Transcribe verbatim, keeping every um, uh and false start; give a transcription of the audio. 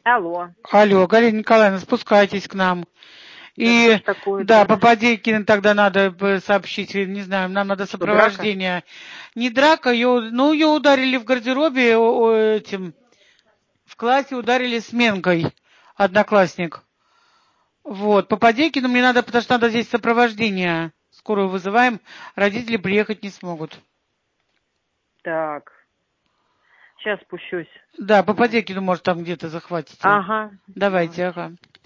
Алло. Алло, Галина Николаевна, спускайтесь к нам. И, да, такое, да, по Подейкину тогда надо сообщить, не знаю, нам надо что, сопровождение. Драка? Не драка, ее, ну, ее ударили в гардеробе этим, в классе ударили сменкой, одноклассник. Вот, по Подейкину мне надо, потому что надо здесь сопровождение. Скорую вызываем, родители приехать не смогут. Так, сейчас спущусь. Да, по Подейкину, может, там где-то захватите. Ага. Давайте, ага.